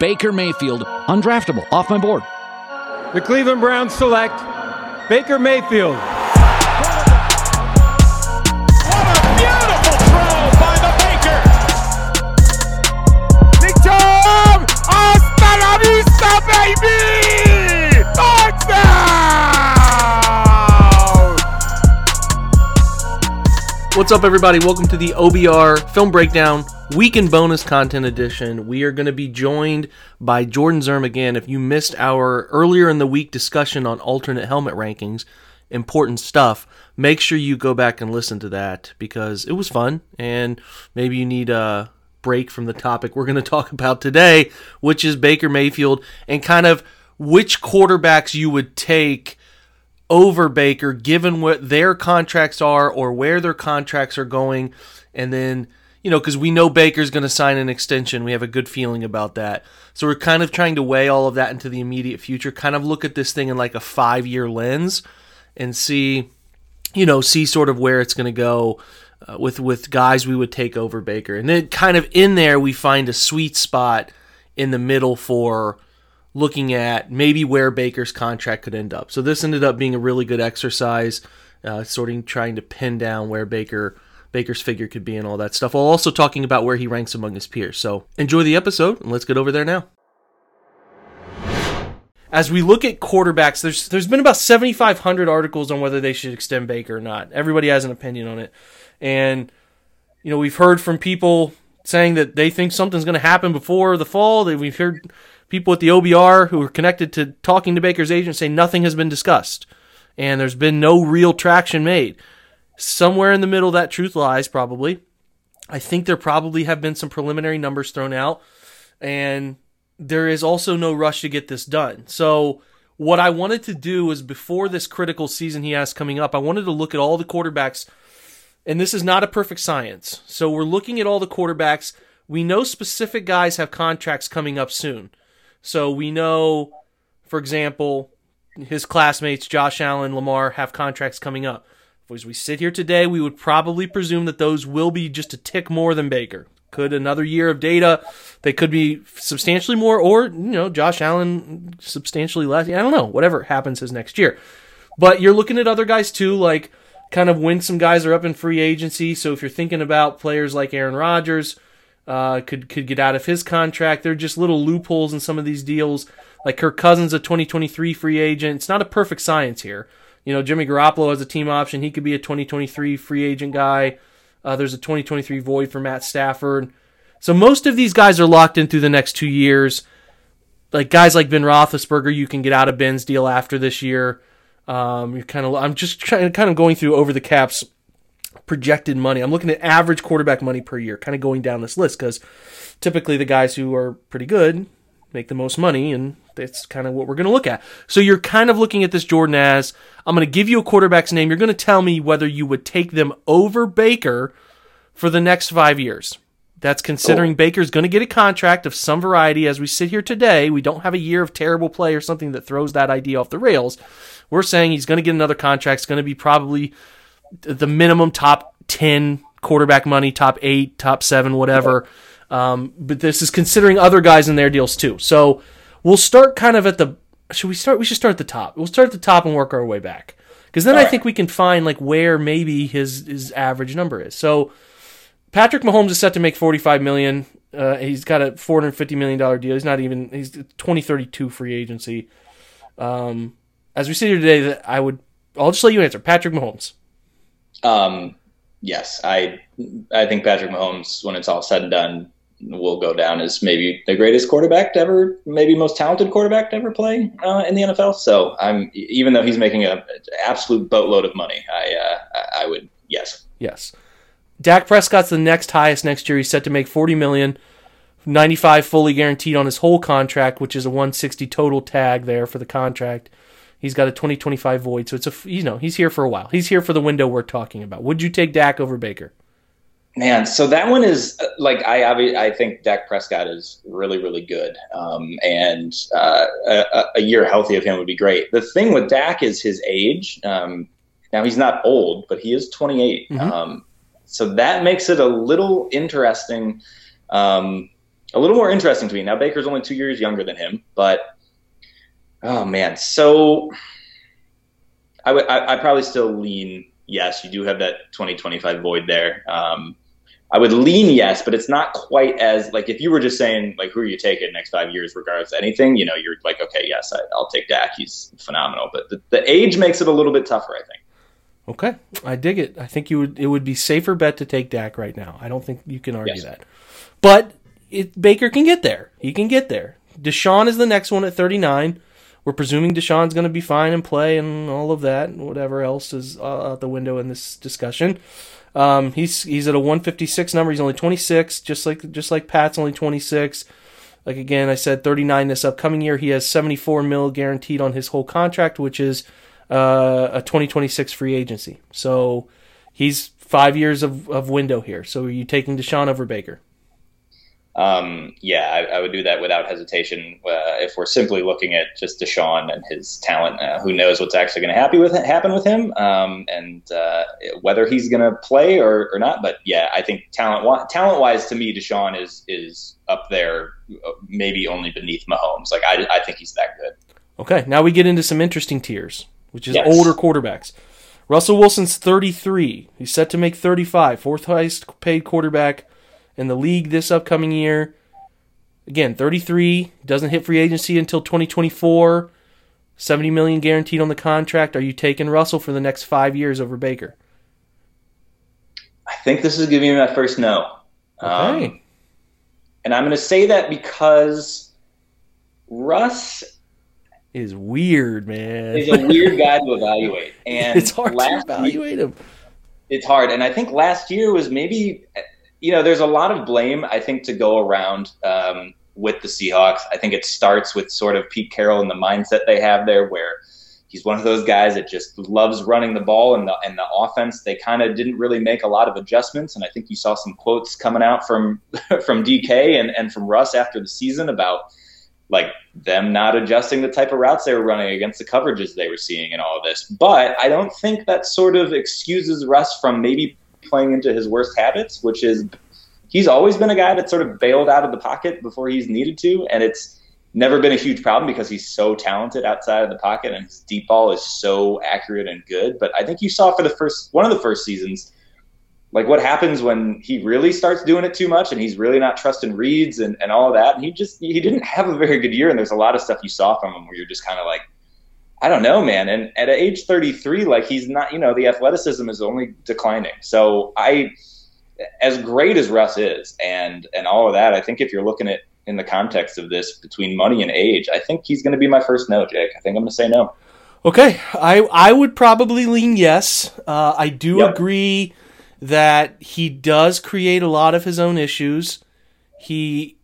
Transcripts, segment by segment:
Baker Mayfield, undraftable, off my board. The Cleveland Browns select Baker Mayfield. What a beautiful throw by the Baker! Big Tom! Hasta la vista, baby! Touchdown! What's up, everybody? Welcome to the OBR Film Breakdown Weekend Bonus Content Edition. We are going to be joined by Jordan Zirm again. If you missed our earlier in the week discussion on alternate helmet rankings, important stuff, make sure you go back and listen to that because it was fun and maybe you need a break from the topic we're going to talk about today, which is Baker Mayfield and kind of which quarterbacks you would take over Baker given what their contracts are or where their contracts are going. And then, because we know Baker's going to sign an extension. We have a good feeling about that. So we're kind of trying to weigh all of that into the immediate future, kind of look at this thing in like a 5-year lens and see sort of where it's going to go with guys we would take over Baker. And then kind of in there, we find a sweet spot in the middle for looking at maybe where Baker's contract could end up. So this ended up being a really good exercise, trying to pin down where Baker's figure could be and all that stuff, while also talking about where he ranks among his peers. So enjoy the episode, and let's get over there now. As we look at quarterbacks, there's been about 7,500 articles on whether they should extend Baker or not. Everybody has an opinion on it. And, we've heard from people saying that they think something's going to happen before the fall. We've heard people at the OBR who are connected to talking to Baker's agent say nothing has been discussed. And there's been no real traction made. Somewhere in the middle, that truth lies, probably. I think there probably have been some preliminary numbers thrown out, and there is also no rush to get this done. So what I wanted to do is, before this critical season he has coming up, I wanted to look at all the quarterbacks, and this is not a perfect science. So we're looking at all the quarterbacks. We know specific guys have contracts coming up soon. So we know, for example, his classmates, Josh Allen, Lamar, have contracts coming up. As we sit here today, we would probably presume that those will be just a tick more than Baker. Could another year of data, they could be substantially more, or, Josh Allen substantially less. I don't know, whatever happens his next year. But you're looking at other guys too, like kind of when some guys are up in free agency. So if you're thinking about players like Aaron Rodgers, could get out of his contract. There are just little loopholes in some of these deals. Like Kirk Cousins, a 2023 free agent. It's not a perfect science here. Jimmy Garoppolo has a team option. He could be a 2023 free agent guy. There's a 2023 void for Matt Stafford. So most of these guys are locked in through the next 2 years. Like guys like Ben Roethlisberger, you can get out of Ben's deal after this year. I'm just trying to going through over the cap's projected money. I'm looking at average quarterback money per year, kind of going down this list because typically the guys who are pretty good make the most money, and that's kind of what we're going to look at. So you're kind of looking at this, Jordan, as I'm going to give you a quarterback's name. You're going to tell me whether you would take them over Baker for the next 5 years. That's considering Baker's going to get a contract of some variety. As we sit here today, we don't have a year of terrible play or something that throws that idea off the rails. We're saying he's going to get another contract. It's going to be probably the minimum top 10 quarterback money, top 8, top 7, whatever. But this is considering other guys in their deals too. So we'll start kind of at the. We should start at the top. We'll start at the top and work our way back, because then I think we can find like where maybe his average number is. So Patrick Mahomes is set to make $45 million. He's got a $450 million deal. He's 2032 free agency. As we sit here today, I'll just let you answer. Patrick Mahomes. Yes, I think Patrick Mahomes, when it's all said and done, will go down as maybe the greatest quarterback to ever, maybe most talented quarterback to ever play in the NFL. So even though he's making an absolute boatload of money, I would, yes. Yes. Dak Prescott's the next highest next year. He's set to make $40 million, $95 fully guaranteed on his whole contract, which is a $160 total tag there for the contract. He's got a 2025 void, so it's he's here for a while. He's here for the window we're talking about. Would you take Dak over Baker? Man, so that one is like I think Dak Prescott is really, really good, and a year healthy of him would be great. The thing with Dak is his age. Now he's not old, but he is 28. Mm-hmm. So that makes it a little interesting a little more interesting to me. Now, Baker's only 2 years younger than him, but oh man, so I probably still lean yes. You do have that 2025 void there. I would lean yes, but it's not quite as like if you were just saying like who are you taking next 5 years regardless of anything, you're like, okay, yes, I'll take Dak. He's phenomenal. But the age makes it a little bit tougher, I think. Okay, I dig it. I think it would be safer bet to take Dak right now. I don't think you can argue that. But Baker can get there. He can get there. Deshaun is the next one at 39. We're presuming Deshaun's going to be fine and play and all of that, and whatever else is out the window in this discussion. He's at a 156 number. He's only 26, just like Pat's only 26. Like again, I said 39 this upcoming year. He has $74 million guaranteed on his whole contract, which is a 2026 free agency. So he's 5 years of window here. So are you taking Deshaun over Baker? Yeah, I would do that without hesitation. If we're simply looking at just Deshaun and his talent, who knows what's actually going to happen with him, and whether he's going to play or not. But yeah, I think talent-wise, to me, Deshaun is up there, maybe only beneath Mahomes. Like I think he's that good. Okay, now we get into some interesting tiers, which is older quarterbacks. Russell Wilson's 33. He's set to make 35, fourth highest paid quarterback in the league this upcoming year. Again, 33, doesn't hit free agency until 2024. $70 million guaranteed on the contract. Are you taking Russell for the next 5 years over Baker? I think this is giving me my first no. Okay. And I'm going to say that because Russ is weird, man. He's a weird guy to evaluate. And it's hard to evaluate him. It's hard. And I think last year was maybe... there's a lot of blame, I think, to go around with the Seahawks. I think it starts with sort of Pete Carroll and the mindset they have there, where he's one of those guys that just loves running the ball, and the offense, they kind of didn't really make a lot of adjustments. And I think you saw some quotes coming out from DK and from Russ after the season about like them not adjusting the type of routes they were running against the coverages they were seeing and all of this. But I don't think that sort of excuses Russ from maybe playing into his worst habits, which is he's always been a guy that sort of bailed out of the pocket before he's needed to, and it's never been a huge problem because he's so talented outside of the pocket and his deep ball is so accurate and good. But I think you saw for one of the first seasons, like what happens when he really starts doing it too much and he's really not trusting reads and all of that. And he didn't have a very good year, and there's a lot of stuff you saw from him where you're just kind of like, I don't know, man. And at age 33, like he's not, the athleticism is only declining. So as great as Russ is and all of that, I think if you're looking at in the context of this between money and age, I think he's going to be my first no, Jake. I think I'm going to say no. Okay. I would probably lean yes. I do agree that he does create a lot of his own issues. I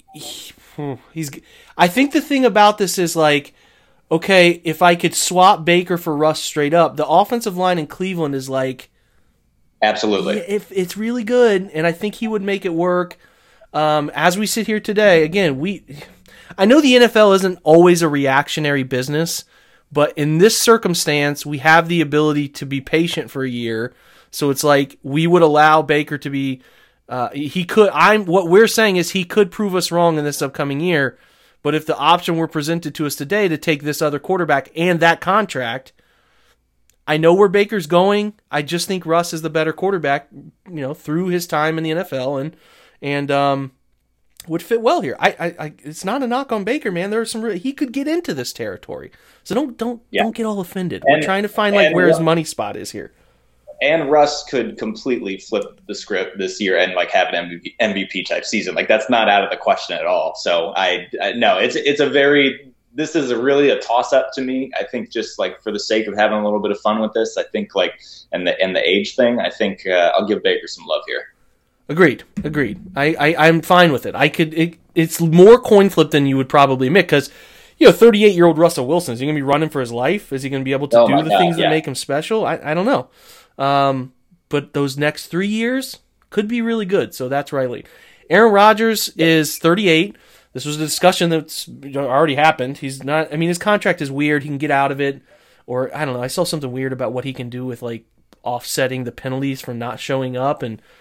think the thing about this is like, okay, if I could swap Baker for Russ straight up, the offensive line in Cleveland is like... Absolutely. If it's really good, and I think he would make it work. As we sit here today, again, I know the NFL isn't always a reactionary business, but in this circumstance, we have the ability to be patient for a year. So it's like we would allow Baker to be... what we're saying is he could prove us wrong in this upcoming year. But if the option were presented to us today to take this other quarterback and that contract, I know where Baker's going. I just think Russ is the better quarterback, through his time in the NFL and would fit well here. It's not a knock on Baker, man. There are he could get into this territory. So don't get all offended. We're trying to find where his money spot is here. And Russ could completely flip the script this year and like have an MVP type season. Like that's not out of the question at all. So no, this is really a toss up to me. I think just like for the sake of having a little bit of fun with this, I think like, and the age thing, I think I'll give Baker some love here. Agreed. I'm fine with it. It's more coin flip than you would probably admit because, 38-year-old Russell Wilson, is he going to be running for his life? Is he going to be able to do the things that make him special? I don't know. But those next 3 years could be really good. So that's where I lead. Aaron Rodgers is 38. This was a discussion that's already happened. He's not, his contract is weird. He can get out of it. Or I don't know. I saw something weird about what he can do with like offsetting the penalties for not showing up. And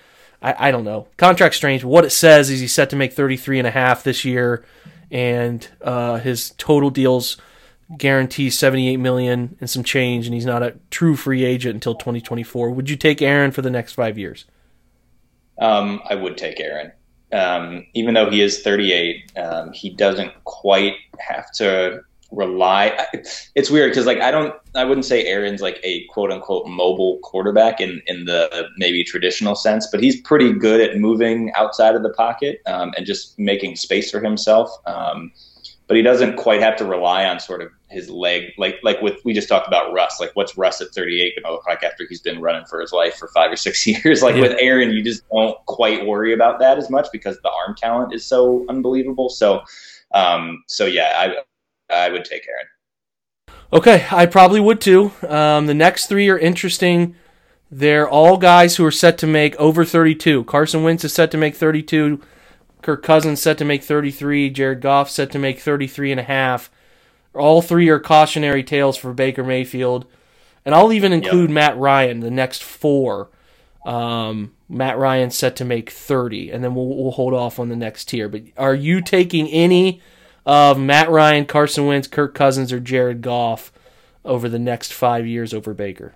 I don't know. Contract's strange. What it says is he's set to make $33.5 this year, and his total deals guarantees $78 million and some change, and he's not a true free agent until 2024. Would you take Aaron for the next 5 years? I would take Aaron. Even though he is 38, he doesn't quite have to rely. It's weird because I wouldn't say Aaron's like a quote unquote mobile quarterback in the maybe traditional sense, but he's pretty good at moving outside of the pocket and just making space for himself. But he doesn't quite have to rely on sort of his leg, like we just talked about Russ. Like, what's Russ at 38 going to look like after he's been running for his life for 5 or 6 years? With Aaron, you just don't quite worry about that as much because the arm talent is so unbelievable. So yeah, I would take Aaron. Okay, I probably would too. The next three are interesting. They're all guys who are set to make over 32. Carson Wentz is set to make 32. Kirk Cousins set to make 33. Jared Goff set to make 33.5. All three are cautionary tales for Baker Mayfield. And I'll even include Matt Ryan, the next four. Matt Ryan set to make 30, and then we'll hold off on the next tier. But are you taking any of Matt Ryan, Carson Wentz, Kirk Cousins, or Jared Goff over the next 5 years over Baker?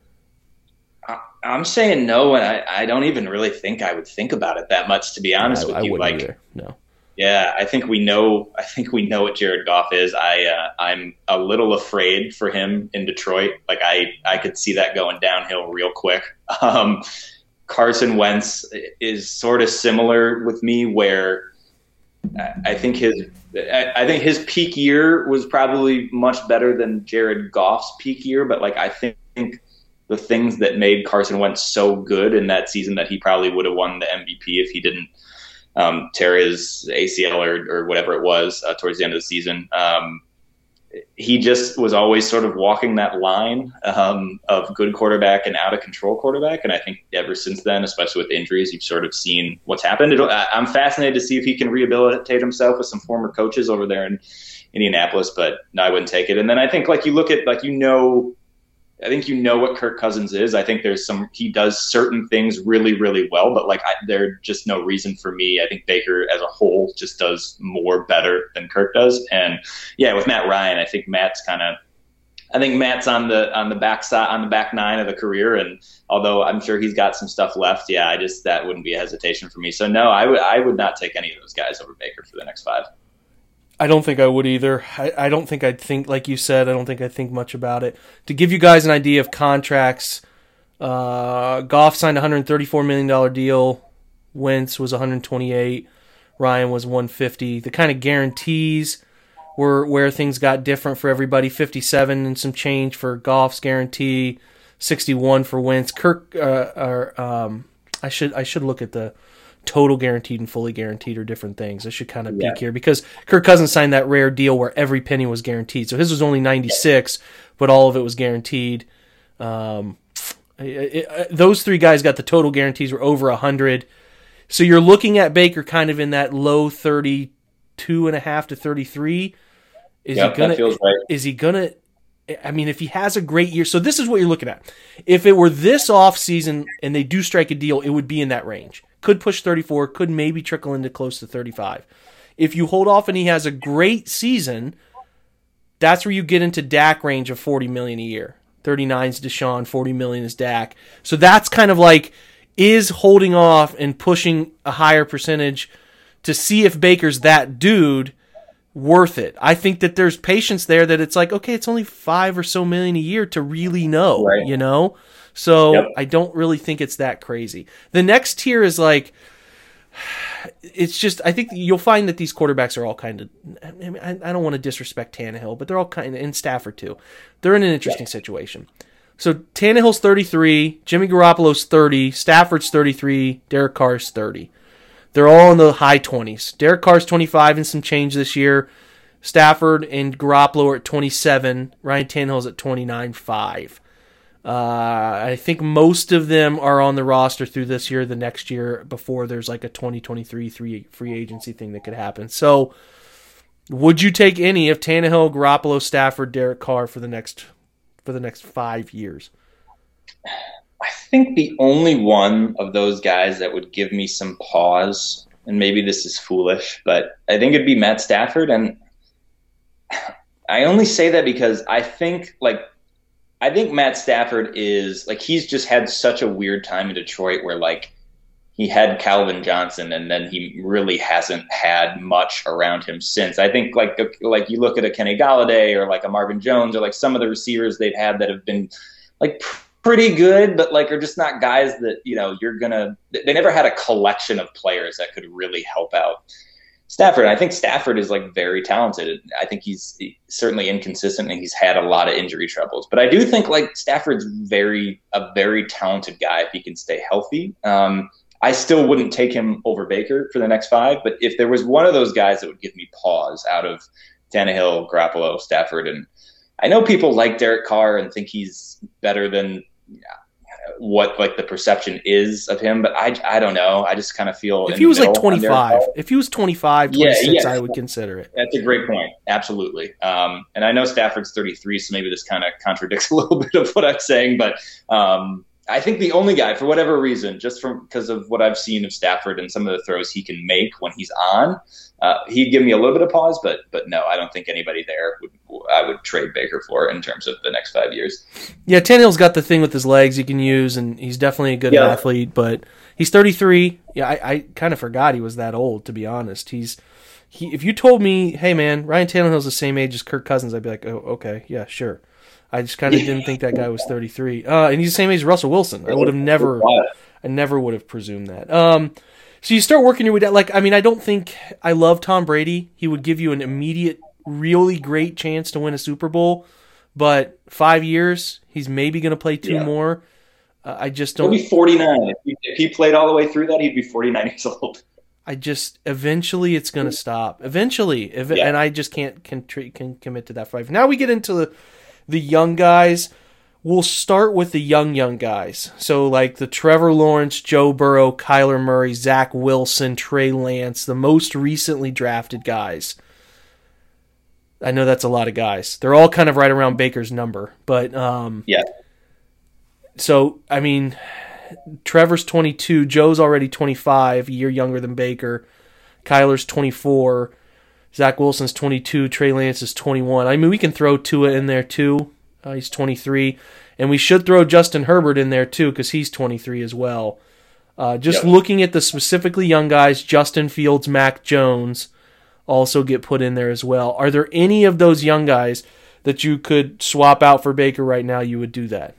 I'm saying no, and I don't even really think I would think about it that much, to be honest with you. I wouldn't either. No. Yeah, I think we know what Jared Goff is. I'm a little afraid for him in Detroit. Like I could see that going downhill real quick. Carson Wentz is sort of similar with me, where I think his peak year was probably much better than Jared Goff's peak year, but I think the things that made Carson Wentz so good in that season that he probably would have won the MVP if he didn't tear his ACL or whatever it was towards the end of the season. He just was always sort of walking that line of good quarterback and out of control quarterback. And I think ever since then, especially with injuries, you've sort of seen what's happened. I'm fascinated to see if he can rehabilitate himself with some former coaches over there in Indianapolis, but no, I wouldn't take it. And then I think you look at I think what Kirk Cousins is. I think he does certain things really, really well, but there's just no reason for me. I think Baker as a whole just does more better than Kirk does. And yeah, with Matt Ryan, I think Matt's on the backside, on the back nine of the career. And although I'm sure he's got some stuff left, yeah, that wouldn't be a hesitation for me. So no, I would not take any of those guys over Baker for the next 5. I don't think I would either. I don't think I'd think, like you said, I don't think I'd think much about it. To give you guys an idea of contracts, Goff signed a $134 million deal. Wentz was $128. Ryan was $150. The kind of guarantees were where things got different for everybody. 57 and some change for Goff's guarantee. 61 for Wentz. I should look at the total guaranteed and fully guaranteed are different things. I should kind of peek here because Kirk Cousins signed that rare deal where every penny was guaranteed. So his was only 96, but all of it was guaranteed. Those three guys got the total guarantees were over 100. So you're looking at Baker kind of in that low 32.5 to 33. That feels right. Is he gonna? I mean, if he has a great year, so this is what you're looking at. If it were this off season and they do strike a deal, it would be in that range. Could push 34, could maybe trickle into close to 35. If you hold off and he has a great season, that's where you get into Dak range of $40 million a year. 39 is Deshaun, $40 million is Dak. So that's kind of is holding off and pushing a higher percentage to see if Baker's that dude worth it. I think that there's patience there that it's okay, it's only $5 or so million a year to really know, right. So I don't really think it's that crazy. The next tier is it's just, I think you'll find that these quarterbacks are all kind of, I don't want to disrespect Tannehill, but they're all kind of, and Stafford too. They're in an interesting situation. So Tannehill's 33, Jimmy Garoppolo's 30, Stafford's 33, Derek Carr's 30. They're all in the high 20s. Derek Carr's 25 and some change this year. Stafford and Garoppolo are at 27. Ryan Tannehill's at 29.5. I think most of them are on the roster through this year, the next year, before there's a 2023 free agency thing that could happen. So would you take any of Tannehill, Garoppolo, Stafford, Derek Carr for the next 5 years? I think the only one of those guys that would give me some pause, and maybe this is foolish, but I think it'd be Matt Stafford. And I only say that because I think Matt Stafford is like, he's just had such a weird time in Detroit where like he had Calvin Johnson and then he really hasn't had much around him since. I think like you look at a Kenny Golladay or like a Marvin Jones or like some of the receivers they've had that have been like pretty good, but like are just not guys that, you know, they never had a collection of players that could really help out Stafford. I think Stafford is like very talented. I think he's certainly inconsistent and he's had a lot of injury troubles, but I do think like Stafford's a very talented guy if he can stay healthy. I still wouldn't take him over Baker for the next 5, but if there was one of those guys that would give me pause out of Tannehill, Garoppolo, Stafford, and I know people like Derek Carr and think he's better than what like the perception is of him, but I don't know. I just kind of feel if he was like 25, if he was 25, 26, I would consider it. That's a great point. Absolutely. And I know Stafford's 33, so maybe this kind of contradicts a little bit of what I'm saying, but I think the only guy, for whatever reason, just because of what I've seen of Stafford and some of the throws he can make when he's on, he'd give me a little bit of pause, but no, I don't think anybody there I would trade Baker for in terms of the next 5 years. Yeah, Tannehill's got the thing with his legs he can use, and he's definitely a good athlete, but he's 33. Yeah, I kind of forgot he was that old, to be honest. If you told me, hey man, Ryan Tannehill's the same age as Kirk Cousins, I'd be like, oh, okay, yeah, sure. I just kind of didn't think that guy was 33. And he's the same age as Russell Wilson. I never would have presumed that. So you start working your way down. Like, I mean, I don't think I love Tom Brady. He would give you an immediate, really great chance to win a Super Bowl. But 5 years, he's maybe going to play 2 more. I just don't. He'll be 49. If he played all the way through that, he'd be 49 years old. Eventually it's going to stop. Eventually. And I just can't commit to that 5. Now we get into the young guys. We'll start with the young guys. So like the Trevor Lawrence, Joe Burrow, Kyler Murray, Zach Wilson, Trey Lance, the most recently drafted guys. I know that's a lot of guys. They're all kind of right around Baker's number. But so, I mean, Trevor's 22, Joe's already 25, a year younger than Baker. Kyler's 24, Zach Wilson's 22, Trey Lance is 21. I mean, we can throw Tua in there too. He's 23. And we should throw Justin Herbert in there too because he's 23 as well. Looking at the specifically young guys, Justin Fields, Mac Jones also get put in there as well. Are there any of those young guys that you could swap out for Baker right now? You would do that?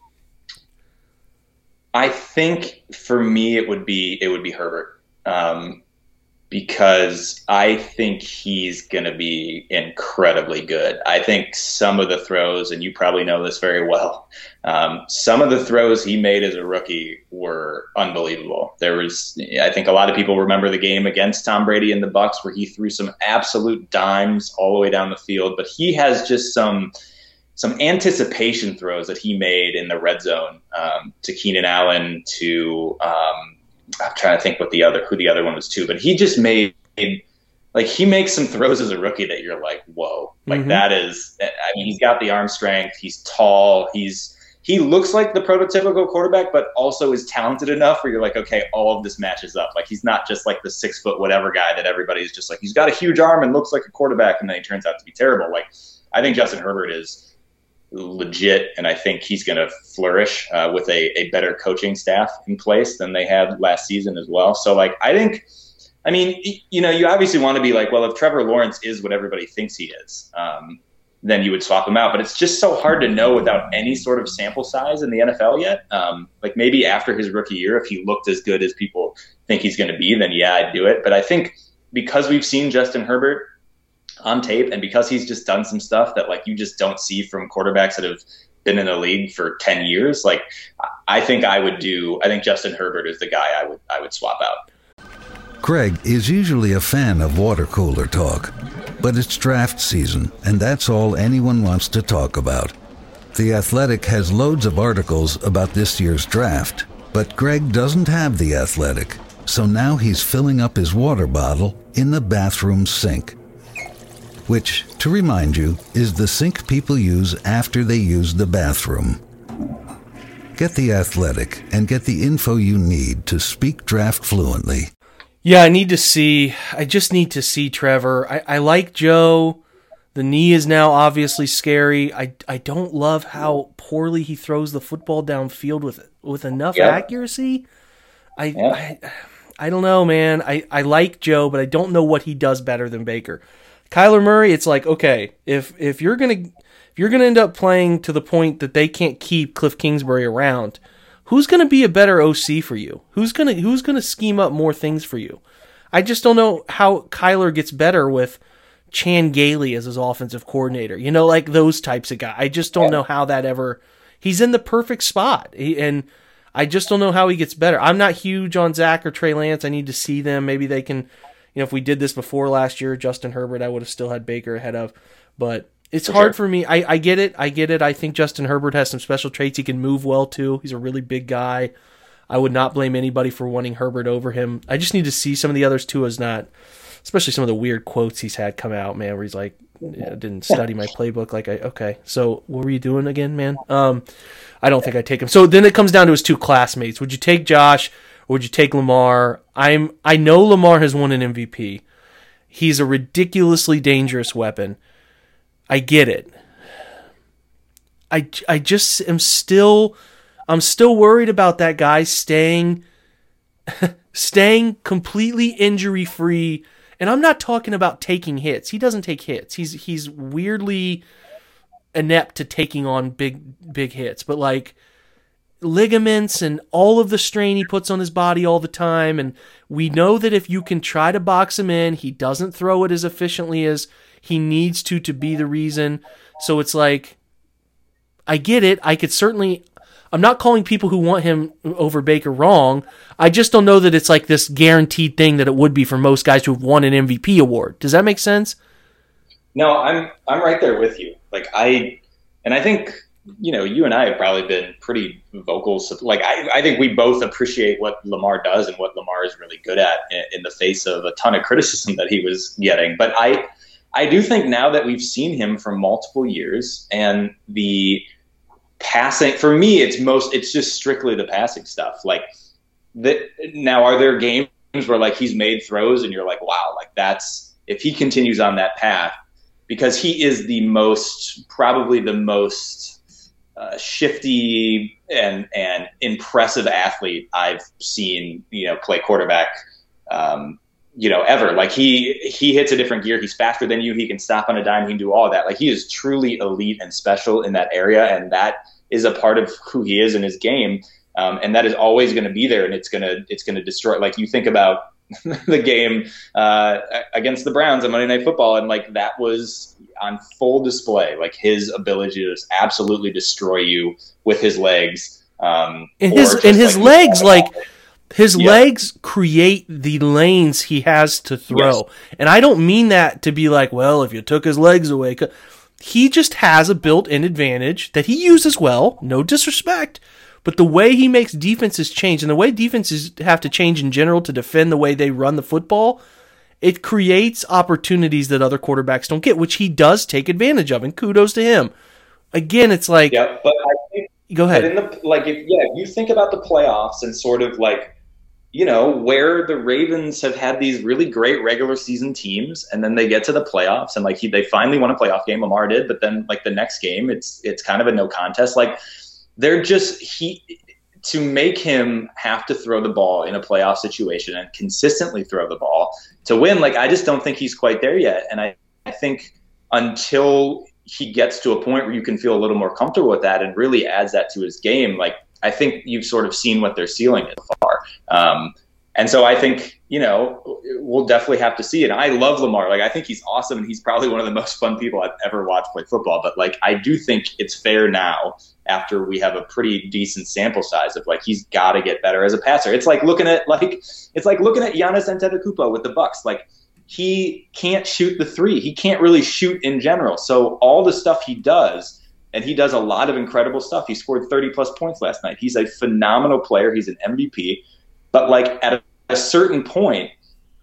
I think for me it would be Herbert. Because I think he's going to be incredibly good. I think some of the throws, and you probably know this very well, some of the throws he made as a rookie were unbelievable. I think a lot of people remember the game against Tom Brady and the Bucs where he threw some absolute dimes all the way down the field, but he has just some anticipation throws that he made in the red zone to Keenan Allen, to I'm trying to think who the other one was too, but he just made, like, he makes some throws as a rookie that you're like, whoa, like that is, I mean, he's got the arm strength. He's tall. He looks like the prototypical quarterback, but also is talented enough where you're like, okay, all of this matches up. Like, he's not just like the 6 foot whatever guy that everybody's just like, he's got a huge arm and looks like a quarterback. And then he turns out to be terrible. Like, I think Justin Herbert is legit, and I think he's going to flourish with a better coaching staff in place than they had last season as well. So, like, I mean, you know, you obviously want to be like, well, if Trevor Lawrence is what everybody thinks he is, then you would swap him out. But it's just so hard to know without any sort of sample size in the NFL yet. Like, maybe after his rookie year, if he looked as good as people think he's going to be, then yeah, I'd do it. But I think because we've seen Justin Herbert on tape, and because he's just done some stuff that like you just don't see from quarterbacks that have been in the league for 10 years, like I think Justin Herbert is the guy I would swap out. Greg is usually a fan of water cooler talk, but it's draft season, and that's all anyone wants to talk about. The Athletic has loads of articles about this year's draft, but Greg doesn't have The Athletic, so now he's filling up his water bottle in the bathroom sink. Which, to remind you, is the sink people use after they use the bathroom. Get The Athletic and get the info you need to speak draft fluently. Yeah, I just need to see Trevor. I like Joe. The knee is now obviously scary. I don't love how poorly he throws the football downfield with enough accuracy. I don't know, man. I like Joe, but I don't know what he does better than Baker. Kyler Murray, it's like, okay, if you're gonna end up playing to the point that they can't keep Cliff Kingsbury around, who's gonna be a better OC for you? Who's gonna scheme up more things for you? I just don't know how Kyler gets better with Chan Gailey as his offensive coordinator. You know, like those types of guys. I just don't know how that ever. He's in the perfect spot, and I just don't know how he gets better. I'm not huge on Zach or Trey Lance. I need to see them. Maybe they can. You know, if we did this before last year, Justin Herbert, I would have still had Baker ahead of. But it's hard for me. I get it. I think Justin Herbert has some special traits. He can move well, too. He's a really big guy. I would not blame anybody for wanting Herbert over him. I just need to see some of the others, too, as not, especially some of the weird quotes he's had come out, man, where he's like, didn't study my playbook. Like, okay, so what were you doing again, man? I don't think I'd take him. So then it comes down to his two classmates. Would you take Josh or would you take Lamar? I know Lamar has won an MVP. He's a ridiculously dangerous weapon. I get it. I just am still worried about that guy staying completely injury free. And I'm not talking about taking hits. He doesn't take hits. He's weirdly inept to taking on big hits. But like ligaments and all of the strain he puts on his body all the time, and we know that if you can try to box him in, he doesn't throw it as efficiently as he needs to be the reason. So it's like, I get it. I'm not calling people who want him over Baker wrong. I just don't know that it's like this guaranteed thing that it would be for most guys who've won an MVP award. Does that make sense? No, I'm right there with you. Like I think, you know, you and I have probably been pretty vocal. Like I think we both appreciate what Lamar does and what Lamar is really good at in the face of a ton of criticism that he was getting. But I do think now that we've seen him for multiple years and the passing, for me, it's just strictly the passing stuff. Like now, are there games where like he's made throws and you're like, wow, like that's, if he continues on that path, because he is probably the most shifty and impressive athlete I've seen, you know, play quarterback, ever. Like he hits a different gear. He's faster than you. He can stop on a dime. He can do all of that. Like he is truly elite and special in that area. And that is a part of who he is in his game. And that is always going to be there. And it's going to destroy, like you think about the game against the Browns on Monday Night Football. And like, that was on full display, like his ability to just absolutely destroy you with his legs. His legs create the lanes he has to throw. Yes. And I don't mean that to be like, well, if you took his legs away. He just has a built-in advantage that he uses well, no disrespect. But the way he makes defenses change, and the way defenses have to change in general to defend the way they run the football, it creates opportunities that other quarterbacks don't get, which he does take advantage of, and kudos to him. Again, it's like... Yeah, but I think... Go ahead. If you think about the playoffs and sort of like, you know, where the Ravens have had these really great regular season teams, and then they get to the playoffs, and like they finally won a playoff game, Lamar did, but then like the next game, it's kind of a no contest. Like they're just to make him have to throw the ball in a playoff situation and consistently throw the ball to win. Like I just don't think he's quite there yet, and I think until he gets to a point where you can feel a little more comfortable with that and really adds that to his game, like I think you've sort of seen what their ceiling is so far. And so I think, you know, we'll definitely have to see it. I love Lamar. Like, I think he's awesome, and he's probably one of the most fun people I've ever watched play football. But, like, I do think it's fair now, after we have a pretty decent sample size of, like, he's got to get better as a passer. It's like looking at Giannis Antetokounmpo with the Bucks. Like, he can't shoot the three. He can't really shoot in general. So all the stuff he does, and he does a lot of incredible stuff. He scored 30-plus points last night. He's a phenomenal player. He's an MVP. But, like, at a certain point,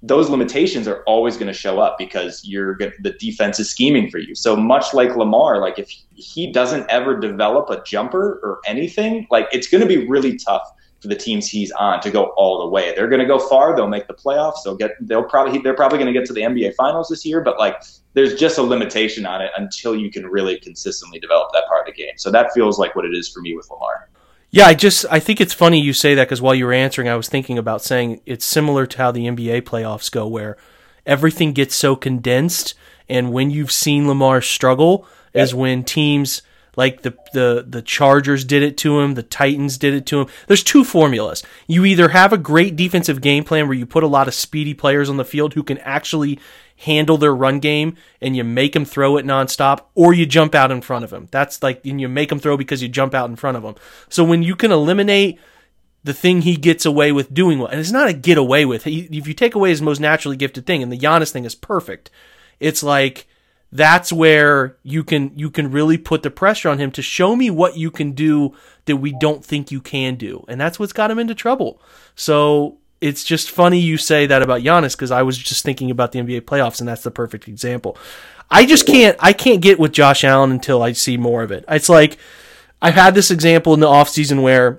those limitations are always going to show up because the defense is scheming for you. So much like Lamar, like if he doesn't ever develop a jumper or anything, like it's going to be really tough for the teams he's on to go all the way. They're going to go far. They'll make the playoffs. They're probably going to get to the NBA Finals this year, but like there's just a limitation on it until you can really consistently develop that part of the game. So that feels like what it is for me with Lamar. Yeah, I think it's funny you say that because while you were answering, I was thinking about saying it's similar to how the NBA playoffs go, where everything gets so condensed, and when you've seen Lamar struggle is when teams like the Chargers did it to him, the Titans did it to him. There's two formulas. You either have a great defensive game plan where you put a lot of speedy players on the field who can actually handle their run game and you make them throw it nonstop, or you jump out in front of them. That's like, and you make them throw because you jump out in front of them. So when you can eliminate the thing he gets away with doing well, and it's not a get away with, if you take away his most naturally gifted thing, and the Giannis thing is perfect, it's like, that's where you can really put the pressure on him to show me what you can do that we don't think you can do. And that's what's got him into trouble. So it's just funny you say that about Giannis, because I was just thinking about the NBA playoffs, and that's the perfect example. I can't get with Josh Allen until I see more of it. It's like I've had this example in the offseason where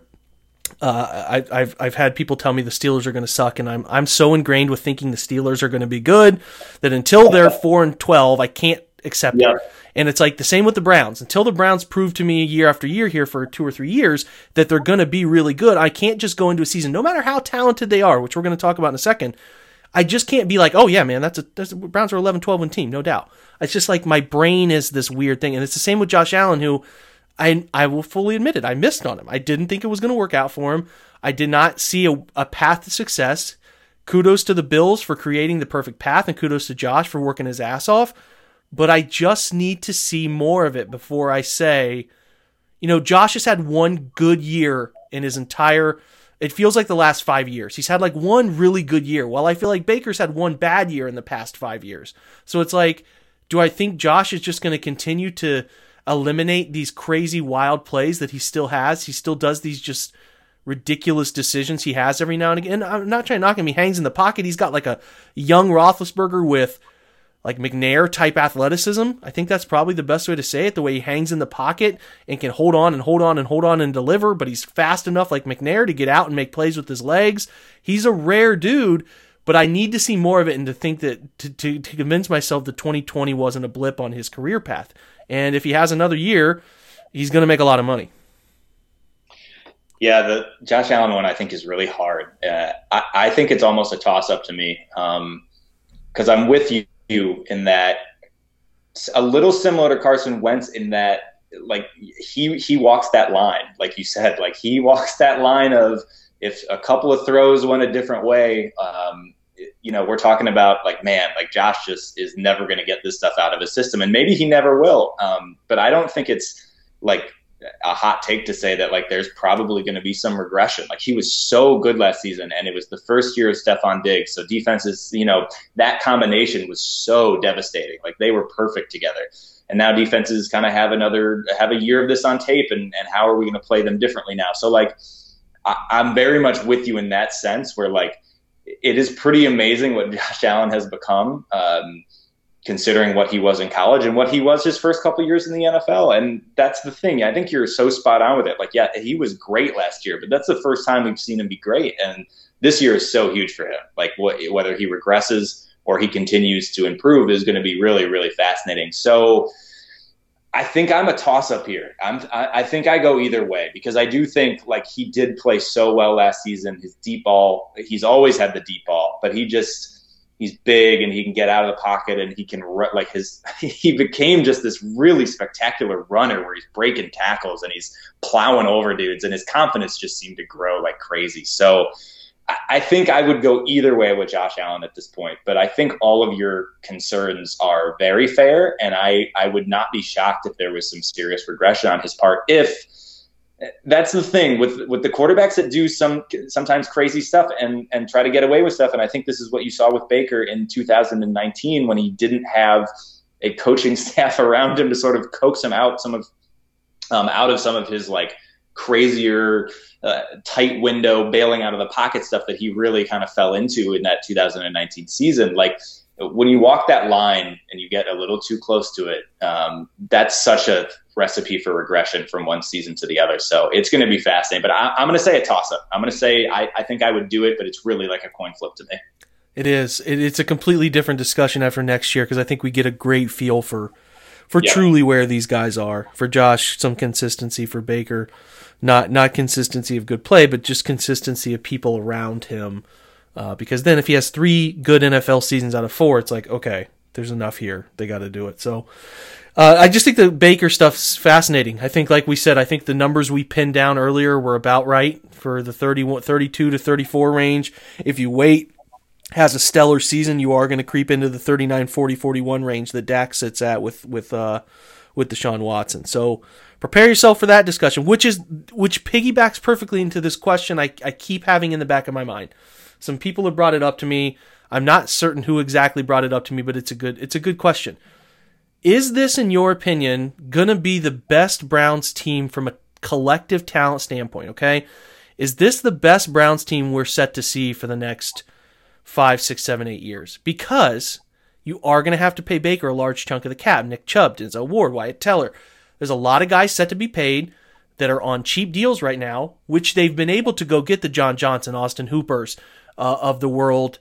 I've had people tell me the Steelers are going to suck, and I'm so ingrained with thinking the Steelers are going to be good that until they're 4-12, I can't accept it. And it's like the same with the Browns. Until the Browns prove to me year after year here for 2 or 3 years that they're going to be really good, I can't just go into a season, no matter how talented they are, which we're going to talk about in a second. I just can't be like, oh yeah, man, that's Browns are 11-12 team, no doubt. It's just like my brain is this weird thing, and it's the same with Josh Allen, who I will fully admit it. I missed on him. I didn't think it was going to work out for him. I did not see a path to success. Kudos to the Bills for creating the perfect path, and kudos to Josh for working his ass off. But I just need to see more of it before I say, Josh has had one good year in his entire, it feels like the last 5 years. He's had like one really good year, while I feel like Baker's had one bad year in the past 5 years. So it's like, do I think Josh is just going to continue to eliminate these crazy wild plays that he still has? He still does these just ridiculous decisions he has every now and again. I'm not trying to knock him. He hangs in the pocket. He's got like a young Roethlisberger with like McNair type athleticism. I think that's probably the best way to say it, the way he hangs in the pocket and can hold on and hold on and hold on and deliver, but he's fast enough like McNair to get out and make plays with his legs. He's a rare dude, but I need to see more of it and to think that to convince myself that 2020 wasn't a blip on his career path. And if he has another year, he's going to make a lot of money. Yeah, the Josh Allen one I think is really hard. I think it's almost a toss-up to me because I'm with you in that, a little similar to Carson Wentz in that, like he walks that line, like you said, like he walks that line of if a couple of throws went a different way, we're talking about like, man, like Josh just is never going to get this stuff out of his system, and maybe he never will. But I don't think it's like a hot take to say that like there's probably going to be some regression. Like he was so good last season, and it was the first year of Stephon Diggs. So defenses, that combination was so devastating. Like they were perfect together. And now defenses kind of have a year of this on tape, and how are we going to play them differently now? So like I'm very much with you in that sense, where like it is pretty amazing what Josh Allen has become, considering what he was in college and what he was his first couple of years in the NFL. And that's the thing. I think you're so spot on with it. Like, yeah, he was great last year, but that's the first time we've seen him be great. And this year is so huge for him. Like whether he regresses or he continues to improve is going to be really, really fascinating. So I think I'm a toss-up here. I think I go either way, because I do think like he did play so well last season. His deep ball, he's always had the deep ball, but he's big and he can get out of the pocket and he can like he became just this really spectacular runner where he's breaking tackles and he's plowing over dudes, and his confidence just seemed to grow like crazy. So I think I would go either way with Josh Allen at this point, but I think all of your concerns are very fair, and I would not be shocked if there was some serious regression on his part. If that's the thing with the quarterbacks that do sometimes crazy stuff and try to get away with stuff, and I think this is what you saw with Baker in 2019 when he didn't have a coaching staff around him to sort of coax him out of some of his like crazier tight window bailing out of the pocket stuff that he really kind of fell into in that 2019 season. Like when you walk that line and you get a little too close to it, that's such a recipe for regression from one season to the other. So it's going to be fascinating, but I'm going to say a toss up. I'm going to say, I think I would do it, but it's really like a coin flip to me. It is. It's a completely different discussion after next year, because I think we get a great feel for truly where these guys are. For Josh, some consistency. For Baker, not consistency of good play, but just consistency of people around him. Because then if he has 3 good NFL seasons out of 4, it's like, okay, there's enough here. They got to do it. So I just think the Baker stuff's fascinating. I think, like we said, I think the numbers we pinned down earlier were about right for the 32 to 34 range. If you wait, has a stellar season, you are going to creep into the 39, 40, 41 range that Dak sits at with Deshaun Watson. So prepare yourself for that discussion, which piggybacks perfectly into this question I keep having in the back of my mind. Some people have brought it up to me. I'm not certain who exactly brought it up to me, but it's a good question. Is this, in your opinion, going to be the best Browns team from a collective talent standpoint, okay? Is this the best Browns team we're set to see for the next 5, 6, 7, 8 years? Because you are going to have to pay Baker a large chunk of the cap. Nick Chubb, Denzel Ward, Wyatt Teller. There's a lot of guys set to be paid that are on cheap deals right now, which they've been able to go get the John Johnson, Austin Hoopers of the world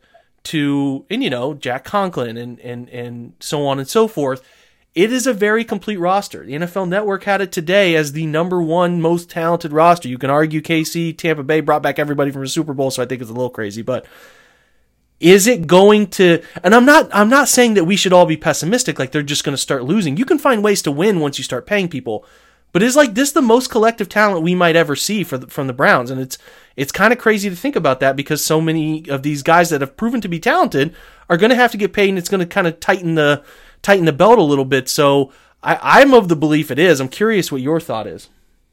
and Jack Conklin and so on and so forth. It is a very complete roster. The NFL Network had it today as the number 1 most talented roster. You can argue KC, Tampa Bay brought back everybody from the Super Bowl, so I think it's a little crazy, but is it going to, and I'm not saying that we should all be pessimistic, like they're just going to start losing. You can find ways to win once you start paying people, but is like this the most collective talent we might ever see from the Browns? And it's kind of crazy to think about that, because so many of these guys that have proven to be talented are going to have to get paid, and it's going to kind of tighten the belt a little bit. So I'm of the belief it is. I'm curious what your thought is.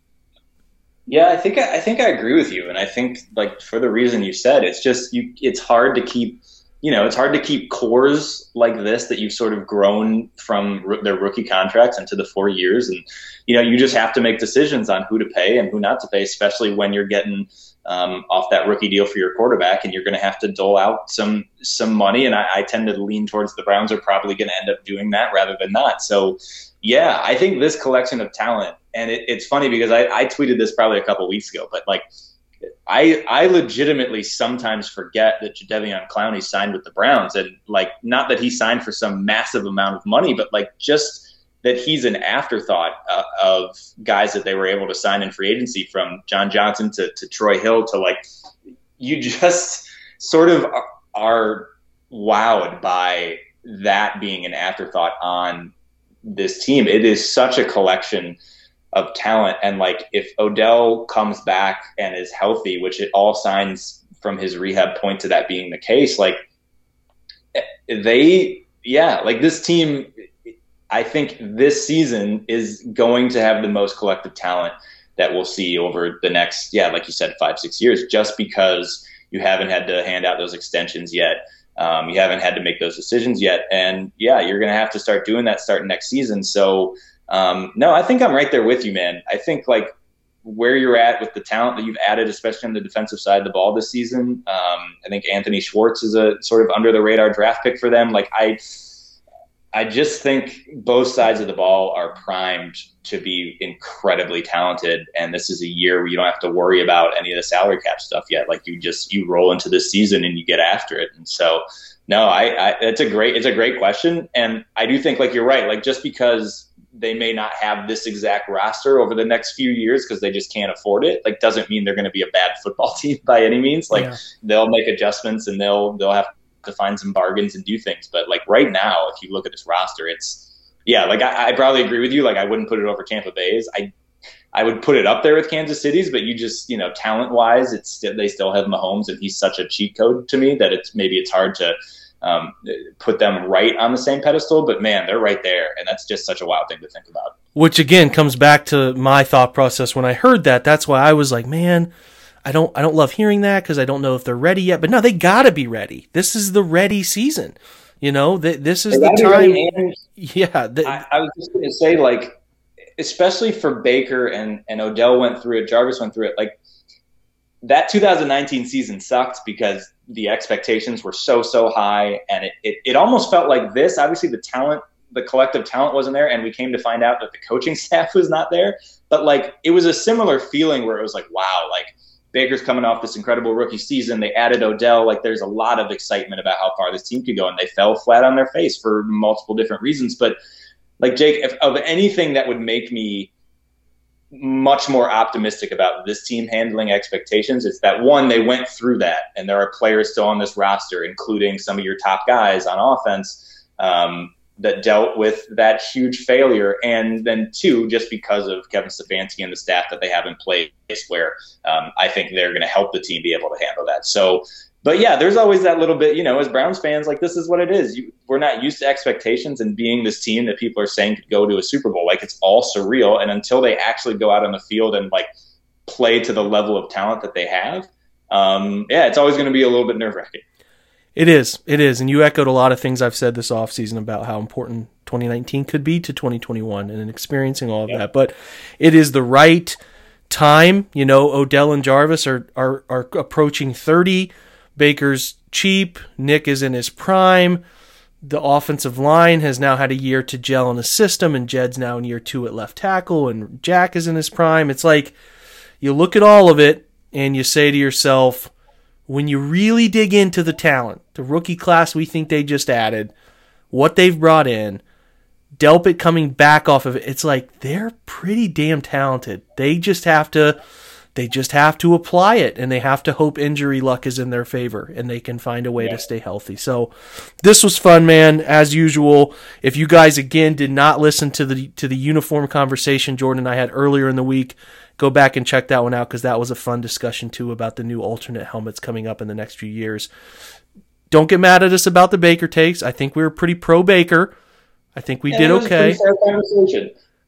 Yeah, I think I agree with you, and I think, like, for the reason you said, it's just it's hard to keep, it's hard to keep cores like this that you've sort of grown from their rookie contracts into the 4 years, and you just have to make decisions on who to pay and who not to pay, especially when you're getting off that rookie deal for your quarterback, and you're going to have to dole out some money. And I tend to lean towards the Browns are probably going to end up doing that rather than not. So yeah, I think this collection of talent, and it's funny because I tweeted this probably a couple weeks ago, but like I legitimately sometimes forget that Jadeveon Clowney signed with the Browns, and like, not that he signed for some massive amount of money, but like just that he's an afterthought of guys that they were able to sign in free agency, from John Johnson to Troy Hill to, like, you just sort of are wowed by that being an afterthought on this team. It is such a collection of talent. And like, if Odell comes back and is healthy, which it all signs from his rehab point to that being the case, like this team, I think this season is going to have the most collective talent that we'll see over the next, like you said, 5-6 years, just because you haven't had to hand out those extensions yet. You haven't had to make those decisions yet. And you're going to have to start doing that starting next season. So no, I think I'm right there with you, man. I think like where you're at with the talent that you've added, especially on the defensive side of the ball this season. I think Anthony Schwartz is a sort of under the radar draft pick for them. Like I just think both sides of the ball are primed to be incredibly talented, and this is a year where you don't have to worry about any of the salary cap stuff yet. Like you roll into this season and you get after it. And so, no, it's a great question, and I do think, like, you're right. Like, just because they may not have this exact roster over the next few years because they just can't afford it, like, doesn't mean they're going to be a bad football team by any means. Like, they'll make adjustments and they'll have to find some bargains and do things. But like right now, if you look at this roster, I probably agree with you. Like, I wouldn't put it over Tampa Bay's. I would put it up there with Kansas City's, but you just, talent wise, they still have Mahomes, and he's such a cheat code to me that it's hard to put them right on the same pedestal. But man, they're right there, and that's just such a wild thing to think about. Which again comes back to my thought process when I heard that. That's why I was like, man, I don't love hearing that, because I don't know if they're ready yet. But no, they got to be ready. This is the ready season. This is the time. I was just going to say, like, especially for Baker and Odell went through it, Jarvis went through it. Like that 2019 season sucked because the expectations were so high, and it almost felt like this. Obviously, the collective talent wasn't there, and we came to find out that the coaching staff was not there. But like it was a similar feeling where it was like, wow, like Baker's coming off this incredible rookie season. They added Odell. Like there's a lot of excitement about how far this team could go, and they fell flat on their face for multiple different reasons. But like Jake, if of anything that would make me much more optimistic about this team handling expectations, it's that one, they went through that, and there are players still on this roster, including some of your top guys on offense, that dealt with that huge failure. And then two, just because of Kevin Stefanski and the staff that they have in place, where I think they're going to help the team be able to handle that. So, but yeah, there's always that little bit, as Browns fans, like this is what it is. We're not used to expectations and being this team that people are saying could go to a Super Bowl. Like it's all surreal. And until they actually go out on the field and like play to the level of talent that they have, it's always going to be a little bit nerve-wracking. It is. And you echoed a lot of things I've said this offseason about how important 2019 could be to 2021 and experiencing all of that. But it is the right time. Odell and Jarvis are approaching 30. Baker's cheap. Nick is in his prime. The offensive line has now had a year to gel in a system, and Jed's now in year 2 at left tackle, and Jack is in his prime. It's like you look at all of it and you say to yourself, when you really dig into the talent, the rookie class we think they just added, what they've brought in, Delpit coming back off of it, it's like they're pretty damn talented. They just have to apply it, and they have to hope injury luck is in their favor and they can find a way to stay healthy. So this was fun, man, as usual. If you guys, again, did not listen to the uniform conversation Jordan and I had earlier in the week, go back and check that one out, because that was a fun discussion too about the new alternate helmets coming up in the next few years. Don't get mad at us about the Baker takes. I think we were pretty pro Baker. I think we did okay. It was a pretty fair conversation.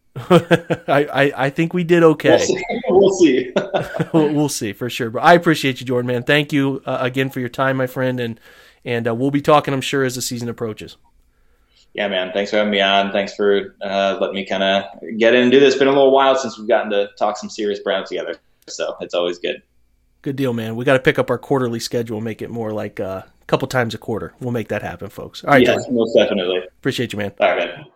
I think we did okay. We'll see. We'll see for sure. But I appreciate you, Jordan, man. Thank you again for your time, my friend, and we'll be talking, I'm sure, as the season approaches. Yeah, man. Thanks for having me on. Thanks for letting me kind of get in and do this. It's been a little while since we've gotten to talk some serious Browns together, so it's always good. Good deal, man. We got to pick up our quarterly schedule and make it more like a couple times a quarter. We'll make that happen, folks. All right, yes, Jordan. Most definitely. Appreciate you, man. All right, man.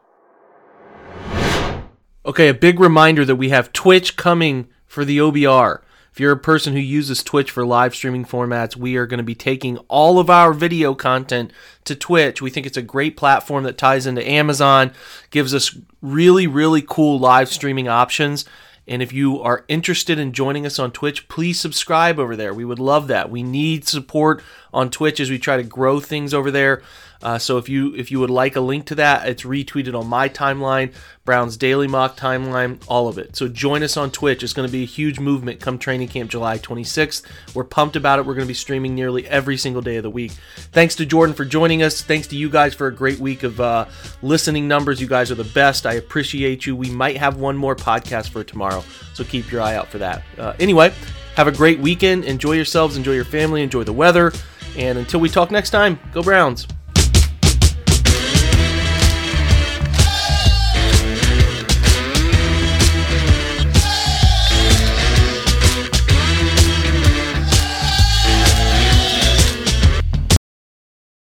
Okay, a big reminder that we have Twitch coming for the OBR. If you're a person who uses Twitch for live streaming formats, we are going to be taking all of our video content to Twitch. We think it's a great platform that ties into Amazon, gives us really, really cool live streaming options. And if you are interested in joining us on Twitch, please subscribe over there. We would love that. We need support on Twitch as we try to grow things over there. So if you would like a link to that, it's retweeted on my timeline, Brown's Daily Mock timeline, all of it. So join us on Twitch. It's going to be a huge movement come training camp July 26th. We're pumped about it. We're going to be streaming nearly every single day of the week. Thanks to Jordan for joining us. Thanks to you guys for a great week of listening numbers. You guys are the best. I appreciate you. We might have one more podcast for tomorrow, so keep your eye out for that. Anyway, have a great weekend. Enjoy yourselves. Enjoy your family. Enjoy the weather. And until we talk next time, go Browns.